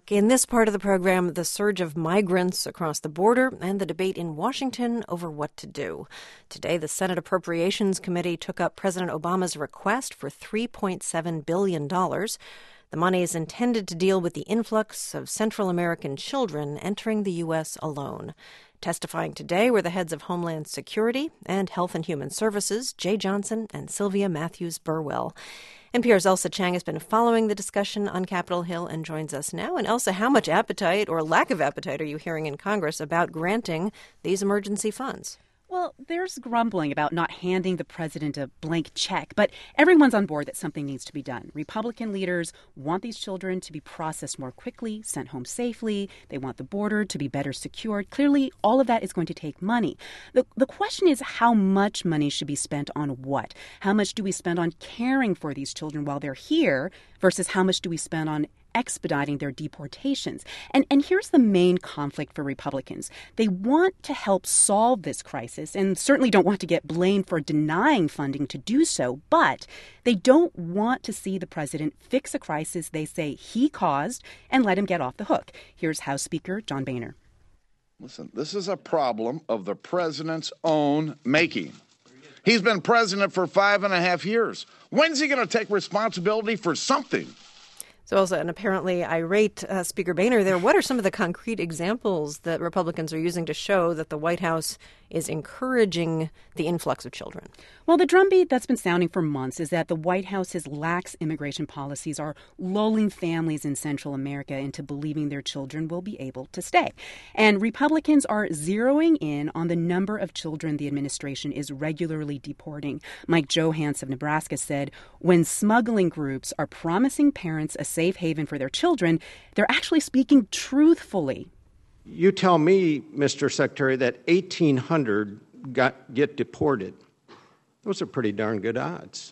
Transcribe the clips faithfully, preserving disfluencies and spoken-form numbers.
back. In this part of the program, the surge of migrants across the border and the debate in Washington over what to do. Today, the Senate Appropriations Committee took up President Obama's request for three point seven billion dollars. The money is intended to deal with the influx of Central American children entering the U S alone. Testifying today were the heads of Homeland Security and Health and Human Services, Jeh Johnson and Sylvia Matthews Burwell. N P R's Ailsa Chang has been following the discussion on Capitol Hill and joins us now. And Ailsa, how much appetite or lack of appetite are you hearing in Congress about granting these emergency funds? Well, there's grumbling about not handing the president a blank check, but everyone's on board that something needs to be done. Republican leaders want these children to be processed more quickly, sent home safely. They want the border to be better secured. Clearly, all of that is going to take money. The, the question is how much money should be spent on what? How much do we spend on caring for these children while they're here versus how much do we spend on expediting their deportations? And and here's the main conflict for Republicans. They want to help solve this crisis and certainly don't want to get blamed for denying funding to do so, but they don't want to see the president fix a crisis they say he caused and let him get off the hook. Here's House Speaker John Boehner. Listen, this is a problem of the president's own making. He's been president for five and a half years. When's he going to take responsibility for something? So also an apparently irate uh, Speaker Boehner there. What are some of the concrete examples that Republicans are using to show that the White House is encouraging the influx of children? Well, the drumbeat that's been sounding for months is that the White House's lax immigration policies are lulling families in Central America into believing their children will be able to stay. And Republicans are zeroing in on the number of children the administration is regularly deporting. Mike Johanns of Nebraska said, when smuggling groups are promising parents a safe haven for their children, they're actually speaking truthfully. You tell me, Mister Secretary, that eighteen hundred got get deported. Those are pretty darn good odds.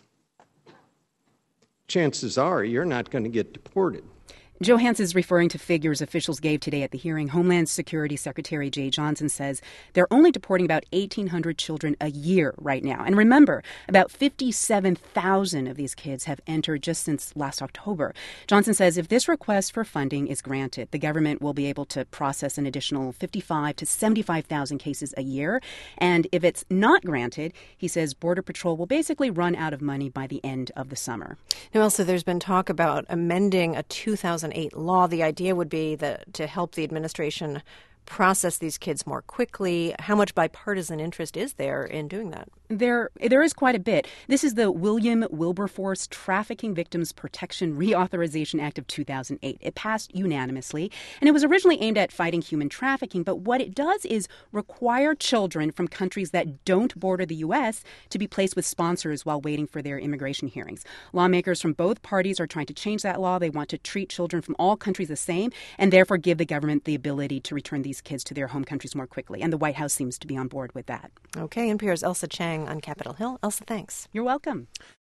Chances are you're not going to get deported. Johanns is referring to figures officials gave today at the hearing. Homeland Security Secretary Jeh Johnson says they're only deporting about eighteen hundred children a year right now. And remember, about fifty-seven thousand of these kids have entered just since last October. Johnson says if this request for funding is granted, the government will be able to process an additional fifty-five to seventy-five thousand cases a year. And if it's not granted, he says Border Patrol will basically run out of money by the end of the summer. Now, also, there's been talk about amending a two thousand eight law. The idea would be that to help the administration process these kids more quickly. How much bipartisan interest is there in doing that? There, there is quite a bit. This is the William Wilberforce Trafficking Victims Protection Reauthorization Act of two thousand eight. It passed unanimously, and it was originally aimed at fighting human trafficking. But what it does is require children from countries that don't border the U S to be placed with sponsors while waiting for their immigration hearings. Lawmakers from both parties are trying to change that law. They want to treat children from all countries the same and therefore give the government the ability to return these kids to their home countries more quickly. And the White House seems to be on board with that. Okay, N P R's Ailsa Chang on Capitol Hill. Ailsa, thanks. You're welcome.